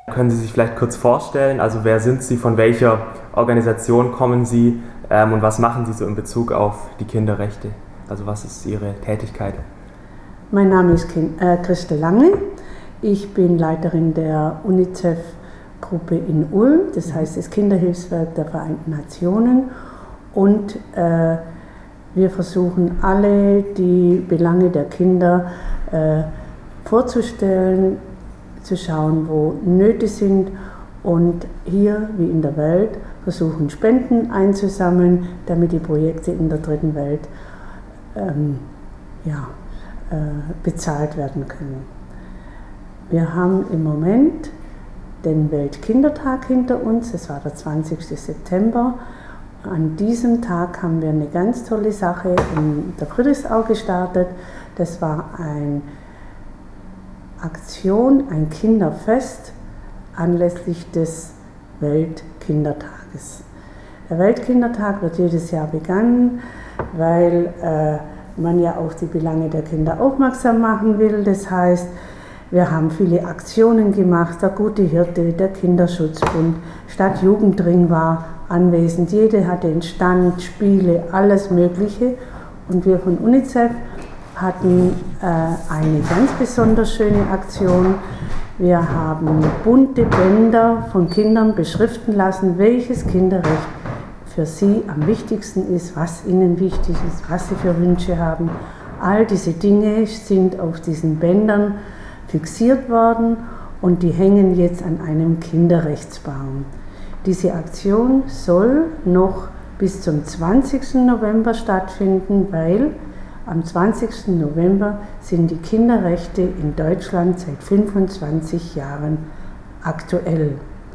Können Sie sich vielleicht kurz vorstellen, also wer sind Sie, von welcher Organisation kommen Sie und was machen Sie so in Bezug auf die Kinderrechte? Also was ist Ihre Tätigkeit? Mein Name ist Christel Lange. Ich bin Leiterin der UNICEF-Gruppe in Ulm, das heißt das Kinderhilfswerk der Vereinten Nationen. Und wir versuchen alle die Belange der Kinder vorzustellen, zu schauen, wo Nöte sind und hier wie in der Welt versuchen Spenden einzusammeln, damit die Projekte in der dritten Welt bezahlt werden können. Wir haben im Moment den Weltkindertag hinter uns, es war der 20. September. An diesem Tag haben wir eine ganz tolle Sache in der Friedrichsau gestartet. Das war eine Aktion, ein Kinderfest anlässlich des Weltkindertages. Der Weltkindertag wird jedes Jahr begangen, weil man ja auf die Belange der Kinder aufmerksam machen will. Das heißt, wir haben viele Aktionen gemacht, der Gute Hirte, der Kinderschutzbund, Stadtjugendring war anwesend, jede hatte einen Stand, Spiele, alles Mögliche. Und wir von UNICEF hatten eine ganz besonders schöne Aktion. Wir haben bunte Bänder von Kindern beschriften lassen, welches Kinderrecht für sie am wichtigsten ist, was ihnen wichtig ist, was sie für Wünsche haben. All diese Dinge sind auf diesen Bändern fixiert worden und die hängen jetzt an einem Kinderrechtsbaum. Diese Aktion soll noch bis zum 20. November stattfinden, weil am 20. November sind die Kinderrechte in Deutschland seit 25 Jahren aktuell.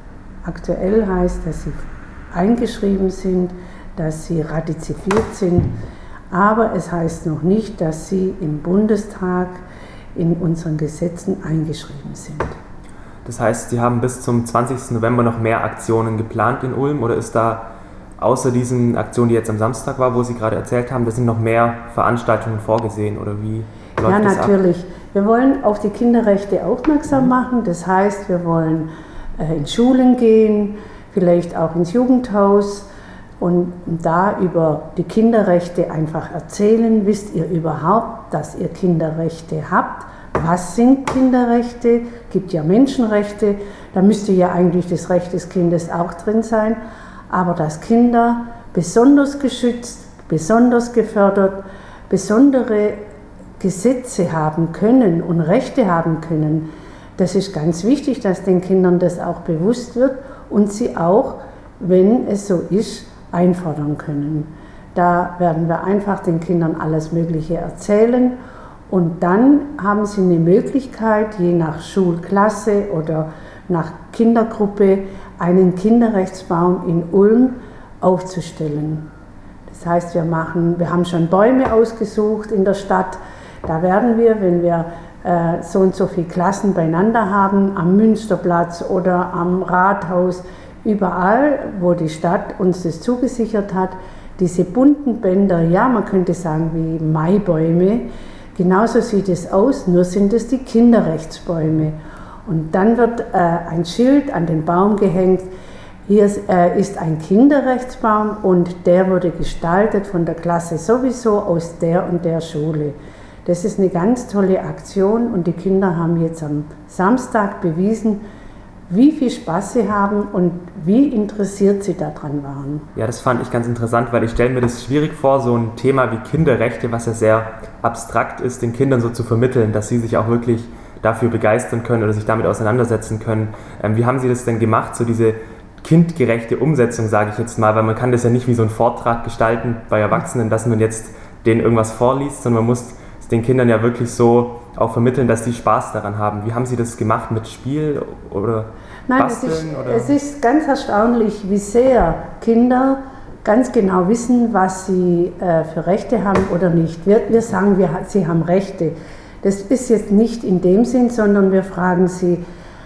Aktuell heißt, dass sie eingeschrieben sind, dass sie ratifiziert sind, aber es heißt noch nicht, dass sie im Bundestag in unseren Gesetzen eingeschrieben sind. Das heißt, Sie haben bis zum 20. November noch mehr Aktionen geplant in Ulm, oder ist da außer diesen Aktionen, die jetzt am Samstag war, wo Sie gerade erzählt haben, da sind noch mehr Veranstaltungen vorgesehen, oder wie läuft das ab? Ja, natürlich. Wir wollen auf die Kinderrechte aufmerksam machen. Das heißt, wir wollen in Schulen gehen, vielleicht auch ins Jugendhaus und da über die Kinderrechte einfach erzählen. Wisst ihr überhaupt, dass ihr Kinderrechte habt? Was sind Kinderrechte? Es gibt ja Menschenrechte, da müsste ja eigentlich das Recht des Kindes auch drin sein. Aber dass Kinder besonders geschützt, besonders gefördert, besondere Gesetze haben können und Rechte haben können, das ist ganz wichtig, dass den Kindern das auch bewusst wird und sie auch, wenn es so ist, einfordern können. Da werden wir einfach den Kindern alles Mögliche erzählen und dann haben sie eine Möglichkeit, je nach Schulklasse oder nach Kindergruppe, einen Kinderrechtsbaum in Ulm aufzustellen. Das heißt, wir haben schon Bäume ausgesucht in der Stadt. Da werden wir, wenn wir so und so viele Klassen beieinander haben, am Münsterplatz oder am Rathaus, überall, wo die Stadt uns das zugesichert hat, diese bunten Bänder, ja, man könnte sagen wie Maibäume, genauso sieht es aus, nur sind es die Kinderrechtsbäume. Und dann wird ein Schild an den Baum gehängt, hier ist ein Kinderrechtsbaum und der wurde gestaltet von der Klasse sowieso aus der und der Schule. Das ist eine ganz tolle Aktion und die Kinder haben jetzt am Samstag bewiesen, wie viel Spaß sie haben und wie interessiert sie daran waren. Ja, das fand ich ganz interessant, weil ich stelle mir das schwierig vor, so ein Thema wie Kinderrechte, was ja sehr abstrakt ist, den Kindern so zu vermitteln, dass sie sich auch wirklich dafür begeistern können oder sich damit auseinandersetzen können. Wie haben Sie das denn gemacht, so diese kindgerechte Umsetzung, sage ich jetzt mal, weil man kann das ja nicht wie so ein Vortrag gestalten bei Erwachsenen, dass man jetzt denen irgendwas vorliest, sondern man muss es den Kindern ja wirklich so auch vermitteln, dass sie Spaß daran haben. Wie haben Sie das gemacht, mit Spiel oder Basteln? Nein, es ist ganz erstaunlich, wie sehr Kinder ganz genau wissen, was sie für Rechte haben oder nicht. Wir sagen, sie haben Rechte. Das ist jetzt nicht in dem Sinn, sondern wir fragen sie,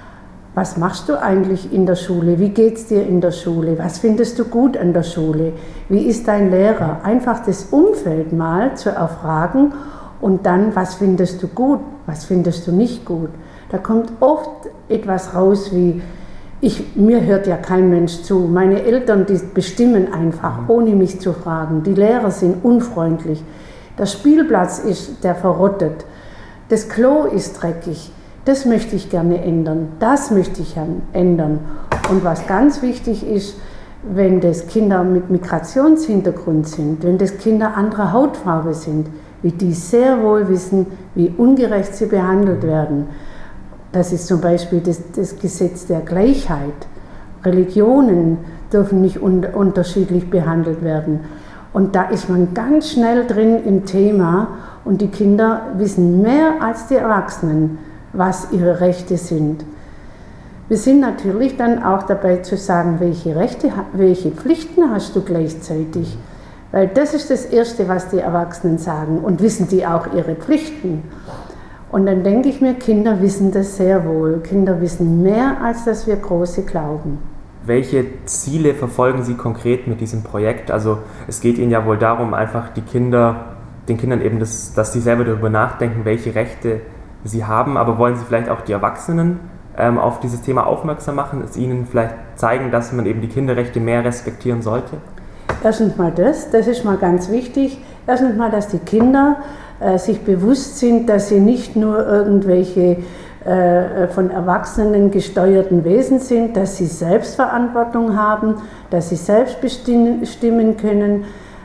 was machst du eigentlich in der Schule? Wie geht es dir in der Schule? Was findest du gut an der Schule? Wie ist dein Lehrer? Einfach das Umfeld mal zu erfragen und dann, was findest du gut? Was findest du nicht gut? Da kommt oft etwas raus wie, Mir hört ja kein Mensch zu. Meine Eltern, die bestimmen einfach, ohne mich zu fragen. Die Lehrer sind unfreundlich. Der Spielplatz der verrottet. Das Klo ist dreckig. Das möchte ich gerne ändern. Das möchte ich ändern. Und was ganz wichtig ist, wenn das Kinder mit Migrationshintergrund sind, wenn das Kinder anderer Hautfarbe sind, wie die sehr wohl wissen, wie ungerecht sie behandelt werden. Das ist zum Beispiel das Gesetz der Gleichheit. Religionen dürfen nicht unterschiedlich behandelt werden. Und da ist man ganz schnell drin im Thema und die Kinder wissen mehr als die Erwachsenen, was ihre Rechte sind. Wir sind natürlich dann auch dabei zu sagen, welche Pflichten hast du gleichzeitig. Weil das ist das Erste, was die Erwachsenen sagen. Und wissen die auch ihre Pflichten? Und dann denke ich mir, Kinder wissen das sehr wohl. Kinder wissen mehr, als dass wir Große glauben. Welche Ziele verfolgen Sie konkret mit diesem Projekt? Also es geht Ihnen ja wohl darum, einfach den Kindern eben, dass sie selber darüber nachdenken, welche Rechte sie haben. Aber wollen Sie vielleicht auch die Erwachsenen auf dieses Thema aufmerksam machen, es ihnen vielleicht zeigen, dass man eben die Kinderrechte mehr respektieren sollte? Erstens mal das ist mal ganz wichtig. Erstens mal, dass die Kinder sich bewusst sind, dass sie nicht nur irgendwelche von Erwachsenen gesteuerten Wesen sind, dass sie Selbstverantwortung haben, dass sie selbst bestimmen können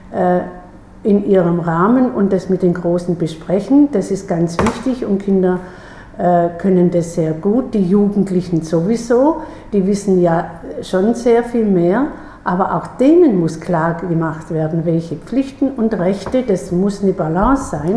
in ihrem Rahmen und das mit den Großen besprechen. Das ist ganz wichtig und Kinder können das sehr gut. Die Jugendlichen sowieso, die wissen ja schon sehr viel mehr. Aber auch denen muss klar gemacht werden, welche Pflichten und Rechte, das muss eine Balance sein,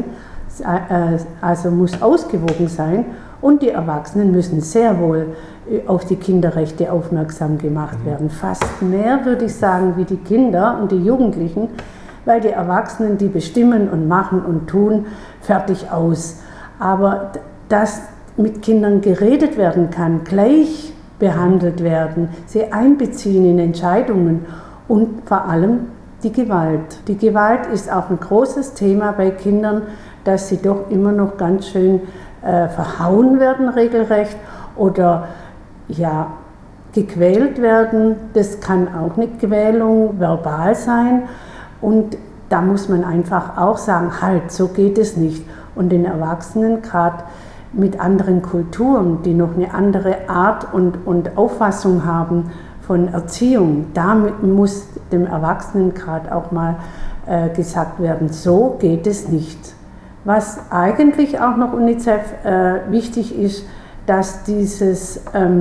also muss ausgewogen sein. Und die Erwachsenen müssen sehr wohl auf die Kinderrechte aufmerksam gemacht werden. Fast mehr, würde ich sagen, wie die Kinder und die Jugendlichen, weil die Erwachsenen, die bestimmen und machen und tun, fertig aus. Aber dass mit Kindern geredet werden kann, gleich behandelt werden, sie einbeziehen in Entscheidungen und vor allem die Gewalt. Die Gewalt ist auch ein großes Thema bei Kindern, dass sie doch immer noch ganz schön verhauen werden regelrecht oder ja, gequält werden. Das kann auch eine Quälung verbal sein und da muss man einfach auch sagen, halt, so geht es nicht. Und den Erwachsenen, gerade mit anderen Kulturen, die noch eine andere Art und Auffassung haben von Erziehung, damit muss dem Erwachsenen gerade auch mal gesagt werden, so geht es nicht. Was eigentlich auch noch UNICEF wichtig ist, dass dieses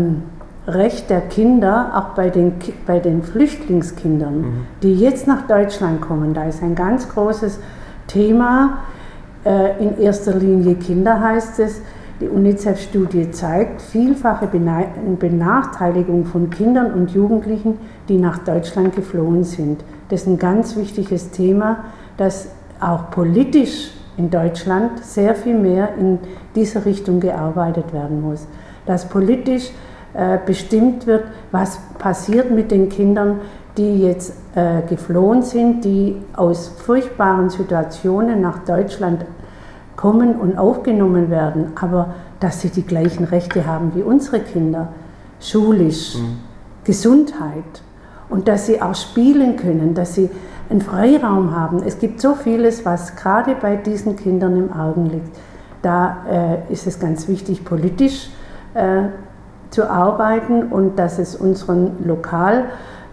Recht der Kinder, auch bei den Flüchtlingskindern, die jetzt nach Deutschland kommen, da ist ein ganz großes Thema, in erster Linie Kinder heißt es. Die UNICEF-Studie zeigt vielfache Benachteiligung von Kindern und Jugendlichen, die nach Deutschland geflohen sind. Das ist ein ganz wichtiges Thema, das auch politisch in Deutschland sehr viel mehr in diese Richtung gearbeitet werden muss. Dass politisch bestimmt wird, was passiert mit den Kindern, die jetzt geflohen sind, die aus furchtbaren Situationen nach Deutschland kommen und aufgenommen werden, aber dass sie die gleichen Rechte haben wie unsere Kinder, schulisch, Gesundheit und dass sie auch spielen können, dass sie einen Freiraum haben. Es gibt so vieles, was gerade bei diesen Kindern im Auge liegt. Da ist es ganz wichtig, politisch zu arbeiten und dass es unseren lokalen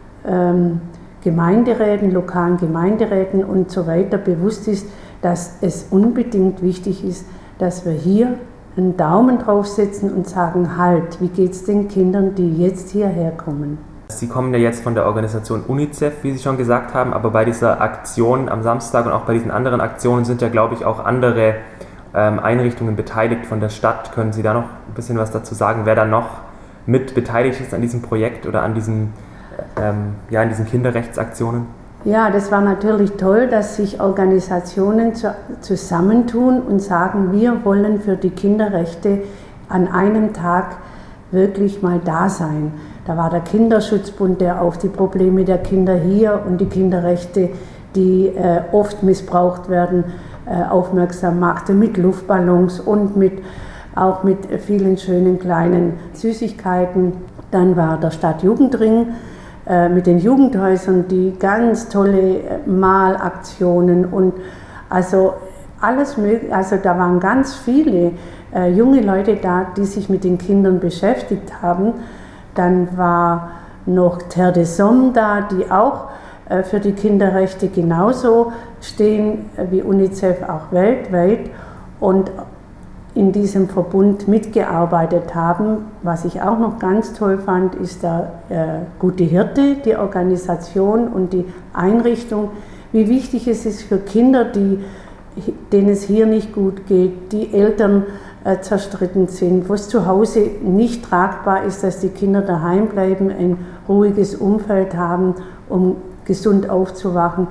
Gemeinderäten und so weiter bewusst ist, dass es unbedingt wichtig ist, dass wir hier einen Daumen draufsetzen und sagen, halt, wie geht es den Kindern, die jetzt hierher kommen? Sie kommen ja jetzt von der Organisation UNICEF, wie Sie schon gesagt haben, aber bei dieser Aktion am Samstag und auch bei diesen anderen Aktionen sind ja, glaube ich, auch andere Einrichtungen beteiligt von der Stadt. Können Sie da noch ein bisschen was dazu sagen, wer da noch mit beteiligt ist an diesem Projekt oder an diesen Kinderrechtsaktionen? Ja, das war natürlich toll, dass sich Organisationen zusammentun und sagen, wir wollen für die Kinderrechte an einem Tag wirklich mal da sein. Da war der Kinderschutzbund, der auf die Probleme der Kinder hier und die Kinderrechte, die oft missbraucht werden, aufmerksam machte, mit Luftballons und mit auch mit vielen schönen kleinen Süßigkeiten. Dann war der Stadtjugendring mit den Jugendhäusern, die ganz tolle Malaktionen und also alles mögliche, also da waren ganz viele junge Leute da, die sich mit den Kindern beschäftigt haben. Dann war noch Terre des Hommes da, die auch für die Kinderrechte genauso stehen wie UNICEF auch weltweit und in diesem Verbund mitgearbeitet haben. Was ich auch noch ganz toll fand, ist der Gute Hirte, die Organisation und die Einrichtung, wie wichtig es ist für Kinder, denen es hier nicht gut geht, die Eltern zerstritten sind, wo es zu Hause nicht tragbar ist, dass die Kinder daheim bleiben, ein ruhiges Umfeld haben, um gesund aufzuwachsen.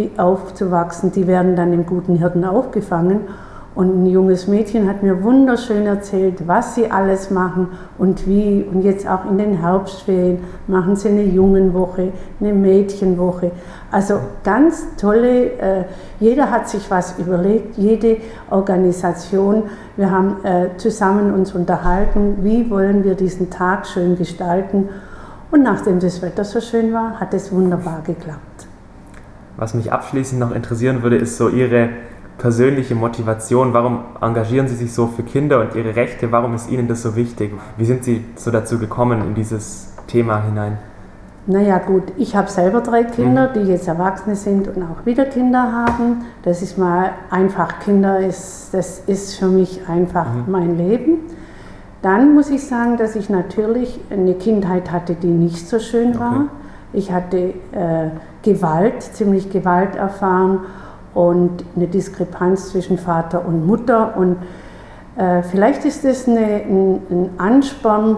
Die werden dann im Guten Hirten aufgefangen. Und ein junges Mädchen hat mir wunderschön erzählt, was sie alles machen und wie. Und jetzt auch in den Herbstferien machen sie eine Jungenwoche, eine Mädchenwoche. Also ganz tolle, jeder hat sich was überlegt, jede Organisation. Wir haben zusammen uns unterhalten, wie wollen wir diesen Tag schön gestalten. Und nachdem das Wetter so schön war, hat es wunderbar geklappt. Was mich abschließend noch interessieren würde, ist so Ihre persönliche Motivation. Warum engagieren Sie sich so für Kinder und ihre Rechte? Warum ist Ihnen das so wichtig? Wie sind Sie so dazu gekommen in dieses Thema hinein? Naja gut, ich habe selber 3 Kinder, die jetzt Erwachsene sind und auch wieder Kinder haben. Das ist mal einfach, das ist für mich einfach mein Leben. Dann muss ich sagen, dass ich natürlich eine Kindheit hatte, die nicht so schön war. Ich hatte ziemlich Gewalt erfahren und eine Diskrepanz zwischen Vater und Mutter. Und vielleicht ist das ein Ansporn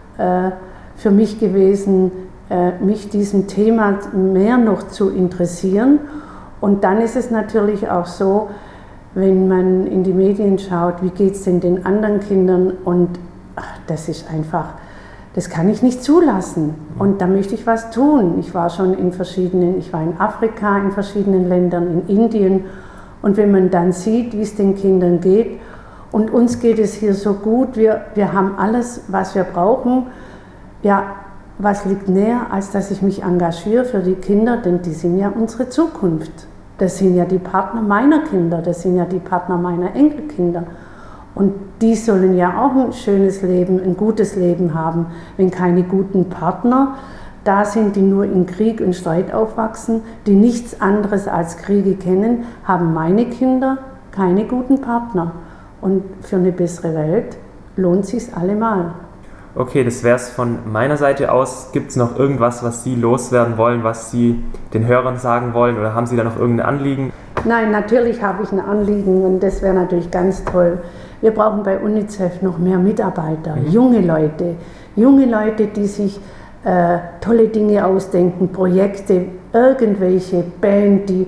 für mich gewesen, mich diesem Thema mehr noch zu interessieren. Und dann ist es natürlich auch so, wenn man in die Medien schaut, wie geht es denn den anderen Kindern? Und das ist einfach, das kann ich nicht zulassen. Und da möchte ich was tun. Ich war in Afrika, in verschiedenen Ländern, in Indien. Und wenn man dann sieht, wie es den Kindern geht, und uns geht es hier so gut, wir haben alles, was wir brauchen. Ja, was liegt näher, als dass ich mich engagiere für die Kinder, denn die sind ja unsere Zukunft. Das sind ja die Partner meiner Kinder, das sind ja die Partner meiner Enkelkinder. Und die sollen ja auch ein schönes Leben, ein gutes Leben haben. Wenn keine guten Partner da sind, die nur in Krieg und Streit aufwachsen, die nichts anderes als Kriege kennen, haben meine Kinder keine guten Partner. Und für eine bessere Welt lohnt es sich allemal. Okay, das wäre es von meiner Seite aus. Gibt es noch irgendwas, was Sie loswerden wollen, was Sie den Hörern sagen wollen, oder haben Sie da noch irgendein Anliegen? Nein, natürlich habe ich ein Anliegen und das wäre natürlich ganz toll. Wir brauchen bei UNICEF noch mehr Mitarbeiter, junge Leute, die sich tolle Dinge ausdenken, Projekte, irgendwelche Band, die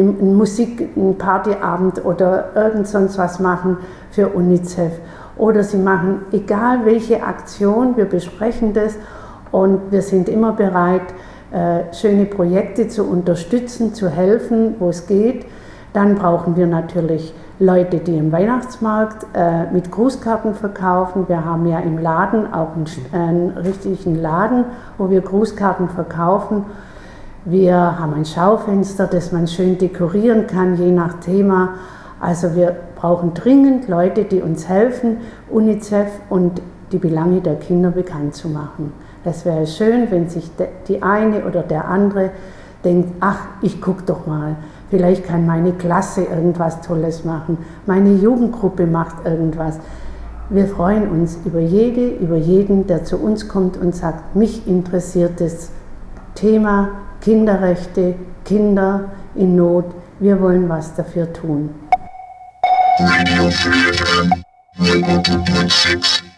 einen Partyabend oder irgend sonst was machen für UNICEF. Oder sie machen, egal welche Aktion, wir besprechen das und wir sind immer bereit, schöne Projekte zu unterstützen, zu helfen, wo es geht. Dann brauchen wir natürlich Leute, die im Weihnachtsmarkt mit Grußkarten verkaufen. Wir haben ja im Laden auch einen richtigen Laden, wo wir Grußkarten verkaufen. Wir haben ein Schaufenster, das man schön dekorieren kann, je nach Thema. Also wir brauchen dringend Leute, die uns helfen, UNICEF und die Belange der Kinder bekannt zu machen. Das wäre schön, wenn sich die eine oder der andere denkt, ach, ich gucke doch mal, vielleicht kann meine Klasse irgendwas Tolles machen, meine Jugendgruppe macht irgendwas. Wir freuen uns über jeden, der zu uns kommt und sagt, mich interessiert das Thema Kinderrechte, Kinder in Not, wir wollen was dafür tun. Radio 3 FM 100.6